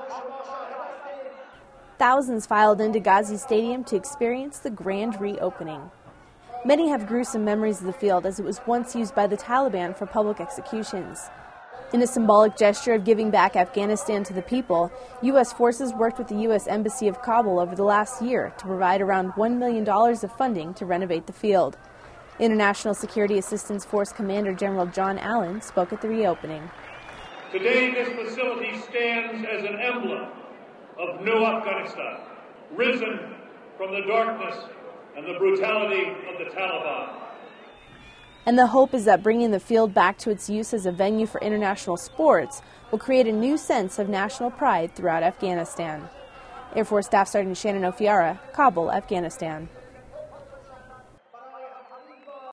Thousands filed into Ghazi Stadium to experience the grand reopening. Many have gruesome memories of the field as it was once used by the Taliban for public executions. In a symbolic gesture of giving back Afghanistan to the people, U.S. forces worked with the U.S. Embassy of Kabul over the last year to provide around $1 million of funding to renovate the field. International Security Assistance Force Commander General John Allen spoke at the reopening. Today, this facility stands as an emblem of new Afghanistan, risen from the darkness and the brutality of the Taliban. And the hope is that bringing the field back to its use as a venue for international sports will create a new sense of national pride throughout Afghanistan. Air Force Staff Sergeant Shannon Ofiara, Kabul, Afghanistan.